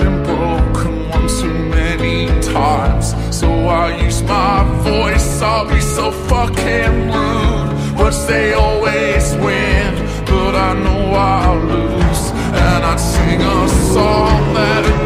been broken one too many times. So I use my voice, I'll be so fucking rude. Words they always win, but I know I'll lose. And I'd sing a song that